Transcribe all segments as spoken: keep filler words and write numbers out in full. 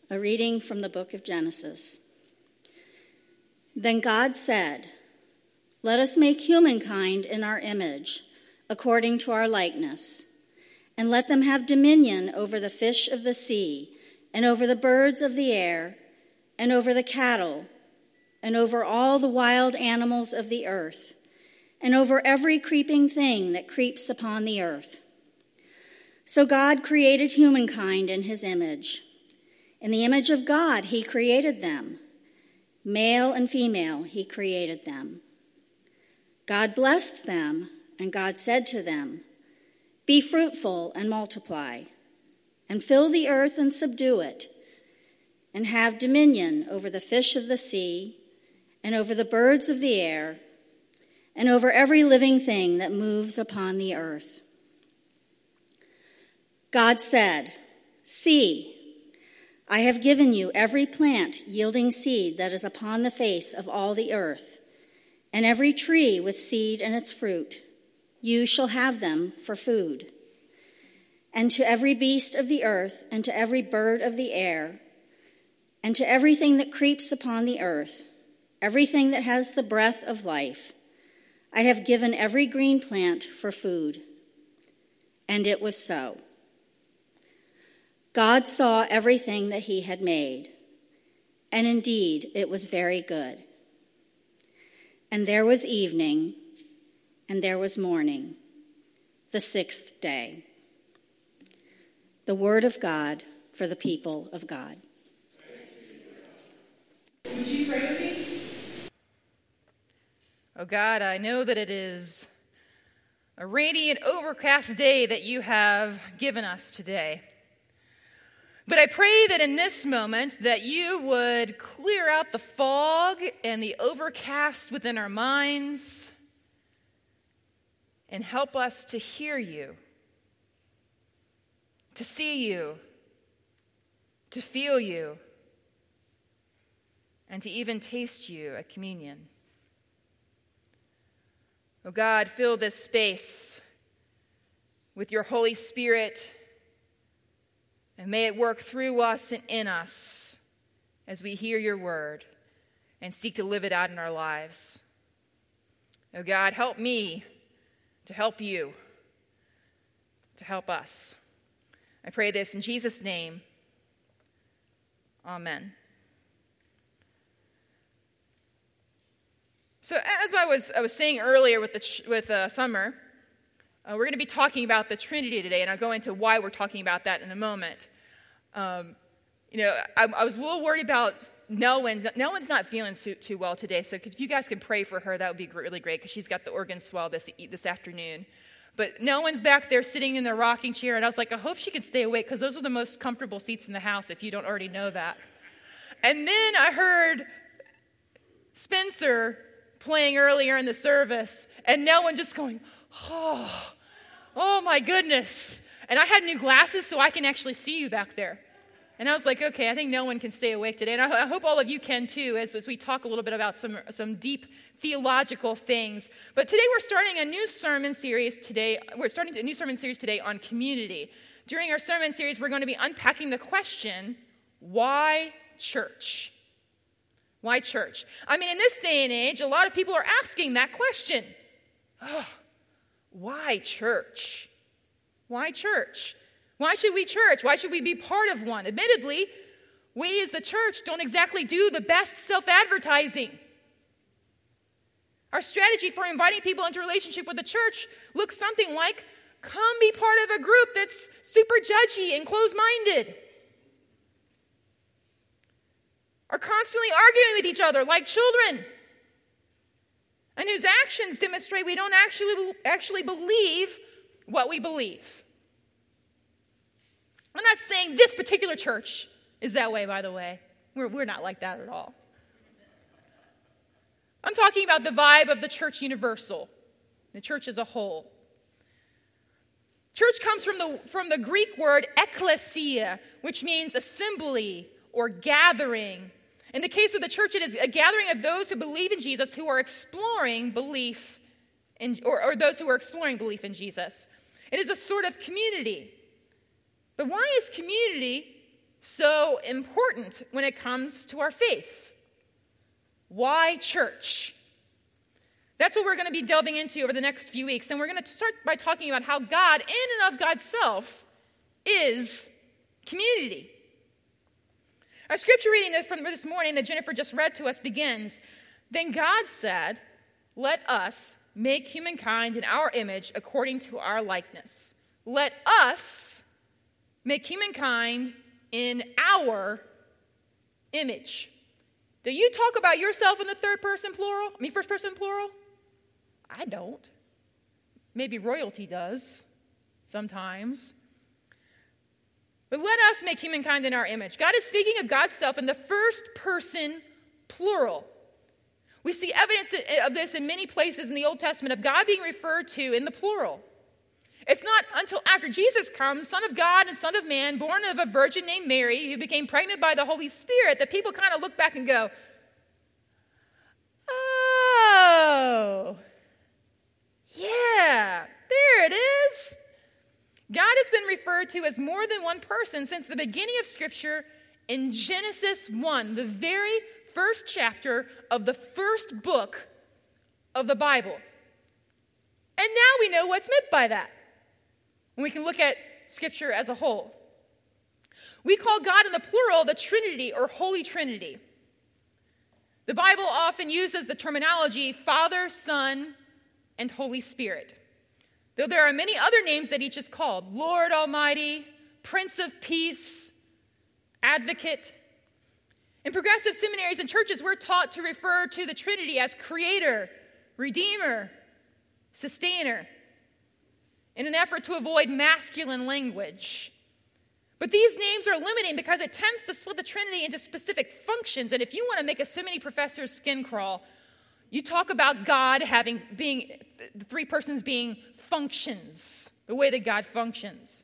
A reading from the book of Genesis. Then God said, "Let us make humankind in our image, according to our likeness, and let them have dominion over the fish of the sea, and over the birds of the air, and over the cattle, and over all the wild animals of the earth, and over every creeping thing that creeps upon the earth." So God created humankind in his image. In the image of God he created them. Male and female he created them. God blessed them, and God said to them, "Be fruitful and multiply, and fill the earth and subdue it, and have dominion over the fish of the sea, and over the birds of the air, and over every living thing that moves upon the earth." God said, "See, I have given you every plant yielding seed that is upon the face of all the earth, and every tree with seed in its fruit. You shall have them for food. And to every beast of the earth, and to every bird of the air, and to everything that creeps upon the earth, everything that has the breath of life, I have given every green plant for food." And it was so. God saw everything that he had made, and indeed it was very good. And there was evening, and there was morning, the sixth day. The word of God for the people of God. Would you pray with me? Oh God, I know that it is a rainy and overcast day that you have given us today. But I pray that in this moment that you would clear out the fog and the overcast within our minds and help us to hear you, to see you, to feel you, and to even taste you at communion. Oh God, fill this space with your Holy Spirit, and may it work through us and in us as we hear your word and seek to live it out in our lives. Oh God, help me to help you, to help us. I pray this in Jesus' name. Amen. So as I was I was saying earlier with the with uh, Summer, uh, we're going to be talking about the Trinity today, and I'll go into why we're talking about that in a moment. Um, you know, I, I was a little worried about Nelwyn. Nelwyn's not feeling too, too well today, so if you guys can pray for her, that would be really great, because she's got the organ swell this this afternoon. But Nelwyn's back there sitting in the rocking chair, and I was like, I hope she can stay awake, because those are the most comfortable seats in the house, if you don't already know that. And then I heard Spencer playing earlier in the service, and Nelwyn just going, oh, oh my goodness. And I had new glasses, so I can actually see you back there. And I was like, okay, I think no one can stay awake today. And I, I hope all of you can too, as, as we talk a little bit about some, some deep theological things. But today we're starting a new sermon series today. We're starting a new sermon series today on community. During our sermon series, we're going to be unpacking the question, why church? Why church? I mean, in this day and age, a lot of people are asking that question. Oh, why church? Why church? Why should we church? Why should we be part of one? Admittedly, we as the church don't exactly do the best self-advertising. Our strategy for inviting people into relationship with the church looks something like, come be part of a group that's super judgy and closed-minded, are constantly arguing with each other like children, and whose actions demonstrate we don't actually, actually believe what we believe. I'm not saying this particular church is that way, by the way. We're, we're not like that at all. I'm talking about the vibe of the church universal, the church as a whole. Church comes from the, from the Greek word ekklesia, which means assembly or gathering. In the case of the church, it is a gathering of those who believe in Jesus, who are exploring belief, in, or, or those who are exploring belief in Jesus. It is a sort of community. But why is community so important when it comes to our faith? Why church? That's what we're going to be delving into over the next few weeks. And we're going to start by talking about how God, in and of God's self, is community. Our scripture reading from this morning that Jennifer just read to us begins, "Then God said, 'Let us make humankind in our image according to our likeness.'" Let us make humankind in our image. Do you talk about yourself in the third person plural? I mean, first person plural? I don't. Maybe royalty does sometimes. But let us make humankind in our image. God is speaking of God's self in the first person plural. We see evidence of this in many places in the Old Testament of God being referred to in the plural. It's not until after Jesus comes, Son of God and Son of Man, born of a virgin named Mary, who became pregnant by the Holy Spirit, that people kind of look back and go, oh, yeah, there it is. God has been referred to as more than one person since the beginning of Scripture in Genesis one, the very first chapter of the first book of the Bible. And now we know what's meant by that. And we can look at Scripture as a whole. We call God in the plural the Trinity or Holy Trinity. The Bible often uses the terminology Father, Son, and Holy Spirit. Though there are many other names that each is called: Lord Almighty, Prince of Peace, Advocate. In progressive seminaries and churches, we're taught to refer to the Trinity as Creator, Redeemer, Sustainer, in an effort to avoid masculine language. But these names are limiting because it tends to split the Trinity into specific functions. And if you want to make a seminary professor's skin crawl, you talk about God having being the three persons being functions, the way that God functions.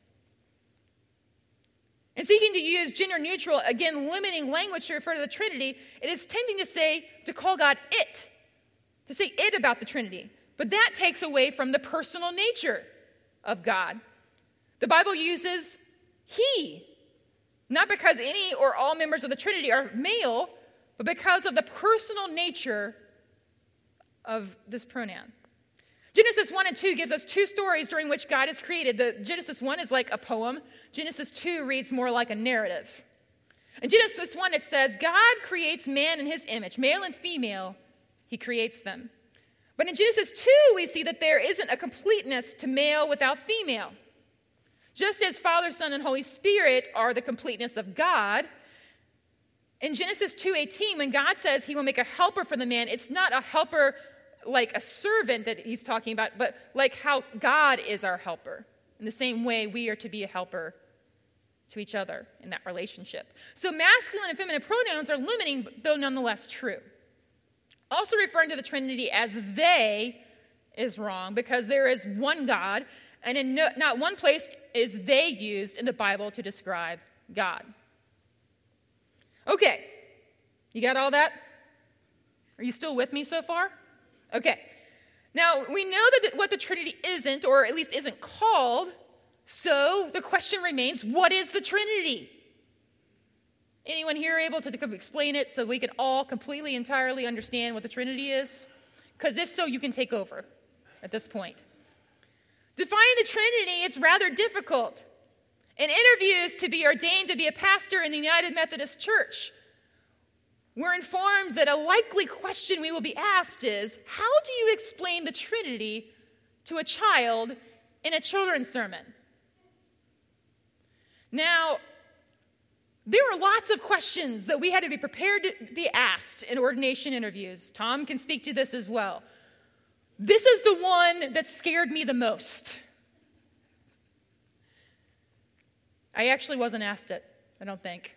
And seeking to use gender neutral, again, limiting language to refer to the Trinity, it is tending to say, to call God it, to say it about the Trinity. But that takes away from the personal nature of God. The Bible uses he, not because any or all members of the Trinity are male, but because of the personal nature of this pronoun. Genesis one and two gives us two stories during which God is created. The Genesis one is like a poem. Genesis two reads more like a narrative. In Genesis one it says, God creates man in his image, male and female, he creates them. But in Genesis two we see that there isn't a completeness to male without female. Just as Father, Son, and Holy Spirit are the completeness of God, in Genesis two eighteen, when God says he will make a helper for the man, it's not a helper like a servant that he's talking about, but like how God is our helper. In the same way, we are to be a helper to each other in that relationship. So masculine and feminine pronouns are limiting, though nonetheless true. Also referring to the Trinity as they is wrong because there is one God, and in no, not one place is they used in the Bible to describe God. Okay, you got all that? Are you still with me so far? Okay. Now, we know that what the Trinity isn't, or at least isn't called, so the question remains, what is the Trinity? Anyone here able to explain it so we can all completely, entirely understand what the Trinity is? Because if so, you can take over at this point. Defining the Trinity, it's rather difficult. In interviews to be ordained to be a pastor in the United Methodist Church, we're informed that a likely question we will be asked is, how do you explain the Trinity to a child in a children's sermon? Now, there were lots of questions that we had to be prepared to be asked in ordination interviews. Tom can speak to this as well. This is the one that scared me the most. I actually wasn't asked it, I don't think.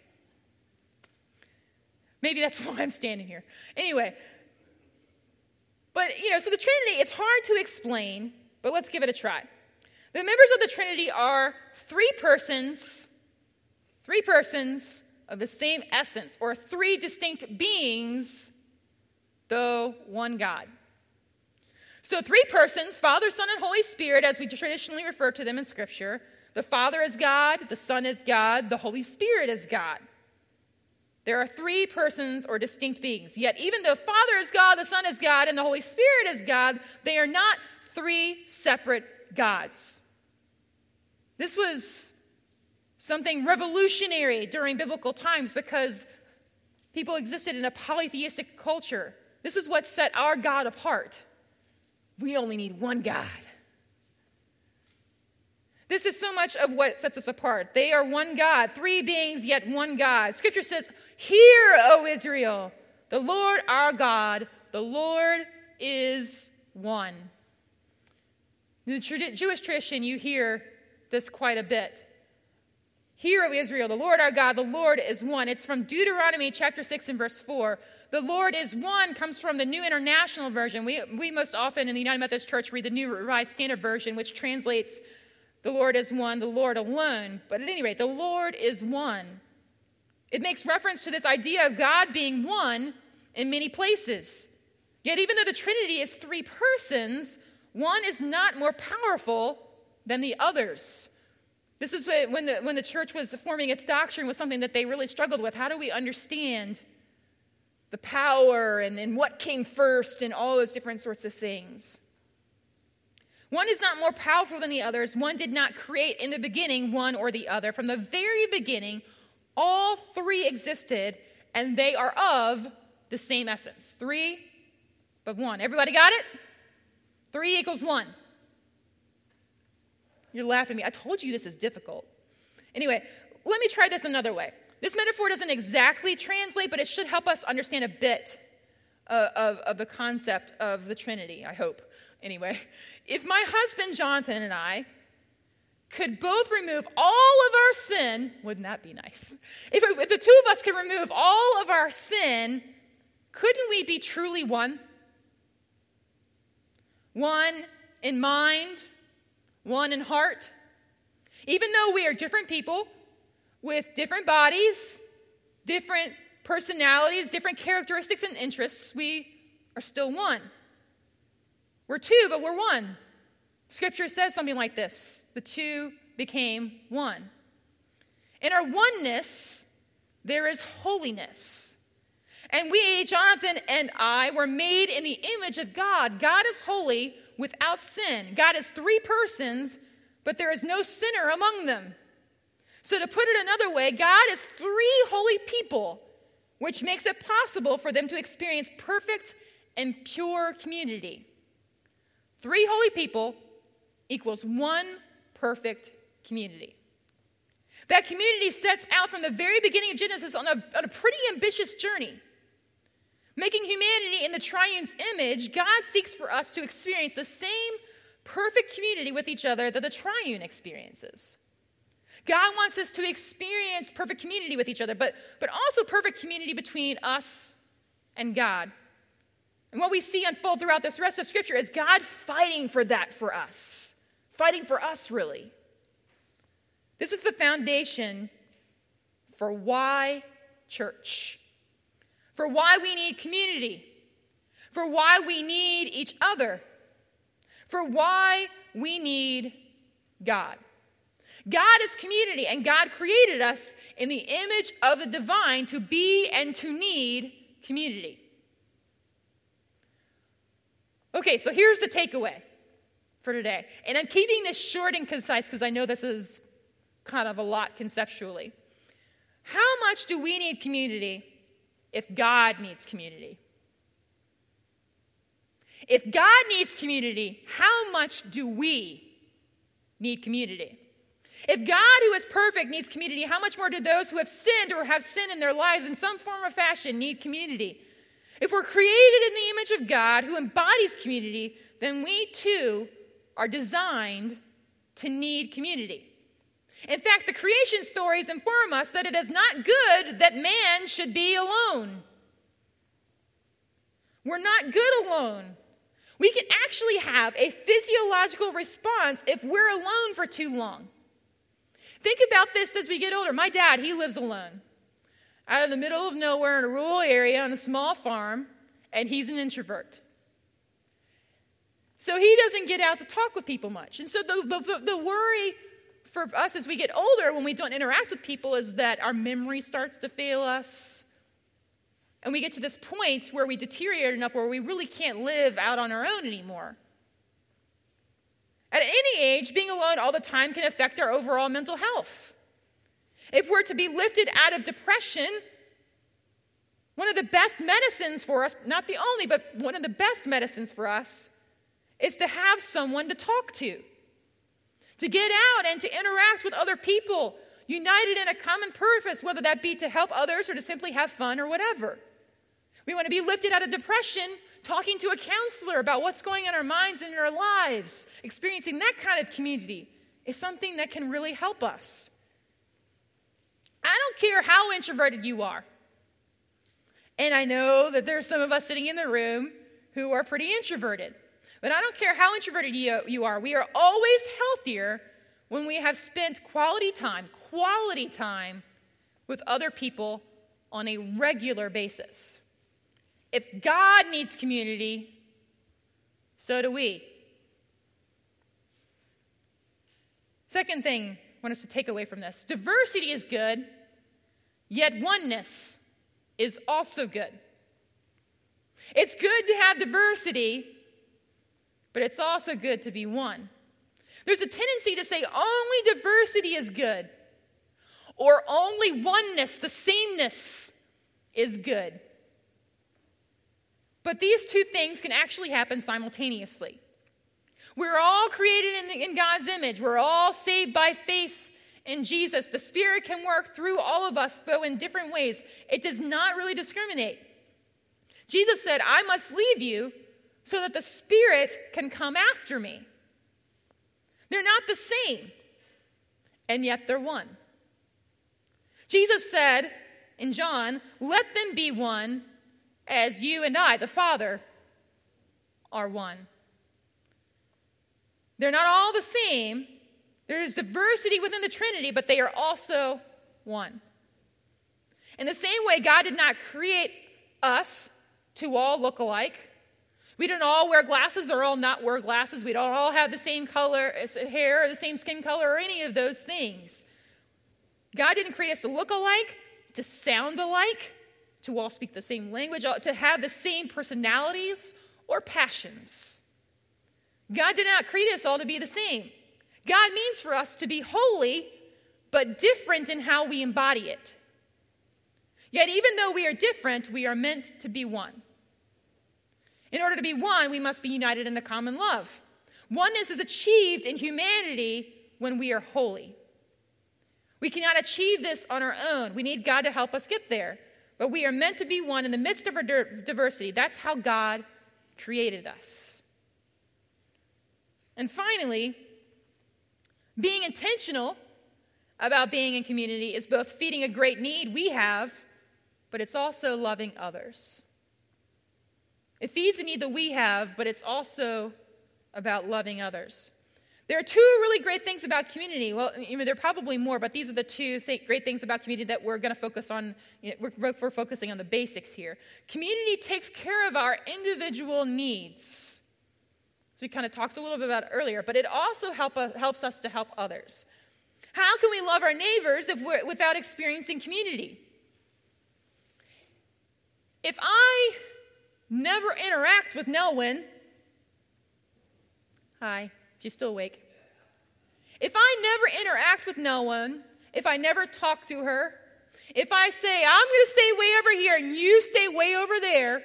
Maybe that's why I'm standing here. Anyway, but, you know, so the Trinity, it's hard to explain, but let's give it a try. The members of the Trinity are three persons, three persons of the same essence, or three distinct beings, though one God. So three persons, Father, Son, and Holy Spirit, as we traditionally refer to them in Scripture, The Father is God, the Son is God, the Holy Spirit is God. There are three persons or distinct beings. Yet even though Father is God, the Son is God, and the Holy Spirit is God, they are not three separate gods. This was something revolutionary during biblical times because people existed in a polytheistic culture. This is what set our God apart. We only need one God. This is so much of what sets us apart. They are one God, three beings, yet one God. Scripture says, "Hear, O Israel, the Lord our God, the Lord is one." In the Jewish tradition, you hear this quite a bit. "Hear, O Israel, the Lord our God, the Lord is one." It's from Deuteronomy chapter six and verse four. The Lord is one comes from the New International Version. We, we most often in the United Methodist Church read the New Revised Standard Version, which translates the Lord is one, the Lord alone. But at any rate, the Lord is one. It makes reference to this idea of God being one in many places. Yet even though the Trinity is three persons, one is not more powerful than the others. This is when the, when the church was forming its doctrine was something that they really struggled with. How do we understand the power and, and what came first and all those different sorts of things? One is not more powerful than the others. One did not create in the beginning one or the other. From the very beginning, all three existed, and they are of the same essence. Three, but one. Everybody got it? Three equals one. You're laughing at me. I told you this is difficult. Anyway, let me try this another way. This metaphor doesn't exactly translate, but it should help us understand a bit uh, of, of the concept of the Trinity, I hope. Anyway, if my husband Jonathan and I could both remove all of our sin, wouldn't that be nice? If, if the two of us could remove all of our sin, couldn't we be truly one? One in mind, one in heart. Even though we are different people with different bodies, different personalities, different characteristics and interests, we are still one. We're two, but we're one. Scripture says something like this: the two became one. In our oneness, there is holiness. And we, Jonathan and I, were made in the image of God. God is holy without sin. God is three persons, but there is no sinner among them. So to put it another way, God is three holy people, which makes it possible for them to experience perfect and pure community. Three holy people equals one perfect community. That community sets out from the very beginning of Genesis on a, on a pretty ambitious journey. Making humanity in the triune's image, God seeks for us to experience the same perfect community with each other that the triune experiences. God wants us to experience perfect community with each other, but, but also perfect community between us and God. And what we see unfold throughout this rest of Scripture is God fighting for that for us. Fighting for us, really. This is the foundation for why church. For why we need community. For why we need each other. For why we need God. God is community, and God created us in the image of the divine to be and to need community. Okay, so here's the takeaway for today. And I'm keeping this short and concise because I know this is kind of a lot conceptually. How much do we need community if God needs community? If God needs community, how much do we need community? If God, who is perfect, needs community, how much more do those who have sinned or have sin in their lives in some form or fashion need community? If we're created in the image of God, who embodies community, then we too are designed to need community. In fact, the creation stories inform us that it is not good that man should be alone. We're not good alone. We can actually have a physiological response if we're alone for too long. Think about this as we get older. My dad, he lives alone, out in the middle of nowhere in a rural area on a small farm, and he's an introvert. So he doesn't get out to talk with people much. And so the, the, the worry for us as we get older, when we don't interact with people, is that our memory starts to fail us. And we get to this point where we deteriorate enough where we really can't live out on our own anymore. At any age, being alone all the time can affect our overall mental health. If we're to be lifted out of depression, one of the best medicines for us, not the only, but one of the best medicines for us, is to have someone to talk to. To get out and to interact with other people, united in a common purpose, whether that be to help others or to simply have fun or whatever. We want to be lifted out of depression, talking to a counselor about what's going on in our minds and in our lives. Experiencing that kind of community is something that can really help us. I don't care how introverted you are. And I know that there are some of us sitting in the room who are pretty introverted. But I don't care how introverted you, you are. We are always healthier when we have spent quality time, quality time with other people on a regular basis. If God needs community, so do we. Second thing I want us to take away from this. Diversity is good, yet oneness is also good. It's good to have diversity, but it's also good to be one. There's a tendency to say only diversity is good, or only oneness, the sameness, is good. But these two things can actually happen simultaneously. We're all created in, the, in God's image. We're all saved by faith in Jesus. The Spirit can work through all of us, though in different ways. It does not really discriminate. Jesus said, I must leave you so that the Spirit can come after me. They're not the same, and yet they're one. Jesus said in John, let them be one as you and I, the Father, are one. They're not all the same. There is diversity within the Trinity, but they are also one. In the same way, God did not create us to all look alike. We don't all wear glasses or all not wear glasses. We don't all have the same color hair or the same skin color or any of those things. God didn't create us to look alike, to sound alike, to all speak the same language, to have the same personalities or passions. God did not create us all to be the same. God means for us to be holy, but different in how we embody it. Yet even though we are different, we are meant to be one. In order to be one, we must be united in a common love. Oneness is achieved in humanity when we are holy. We cannot achieve this on our own. We need God to help us get there. But we are meant to be one in the midst of our diversity. That's how God created us. And finally, being intentional about being in community is both feeding a great need we have, but it's also loving others. It feeds a need that we have, but it's also about loving others. There are two really great things about community. Well, you know, there are probably more, but these are the two th- great things about community that we're going to focus on. You know, we're, we're focusing on the basics here. Community takes care of our individual needs. So we kind of talked a little bit about it earlier, but it also help, uh, helps us to help others. How can we love our neighbors if we're, without experiencing community? If I never interact with Nelwyn, hi, if you're still awake. If I never interact with Nelwyn, if I never talk to her, if I say, I'm going to stay way over here and you stay way over there,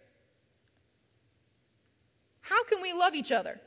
how can we love each other?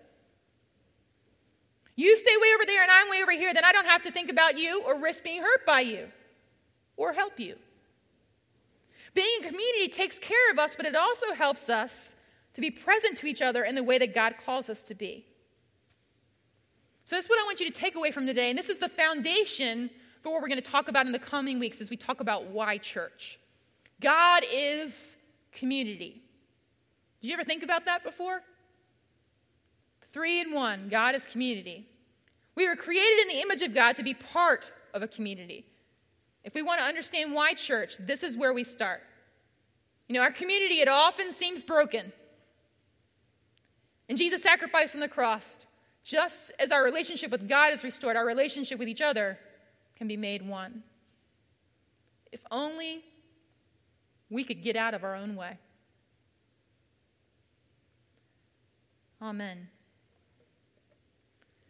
You stay way over there and I'm way over here, then I don't have to think about you or risk being hurt by you or help you. Being in community takes care of us, but it also helps us to be present to each other in the way that God calls us to be. So that's what I want you to take away from today, and this is the foundation for what we're going to talk about in the coming weeks as we talk about why church. God is community. Did you ever think about that before? Three in one, God is community. We were created in the image of God to be part of a community. If we want to understand why church, this is where we start. You know, our community, it often seems broken. And Jesus' sacrifice on the cross Just as our relationship with God is restored, our relationship with each other can be made one. If only we could get out of our own way. Amen.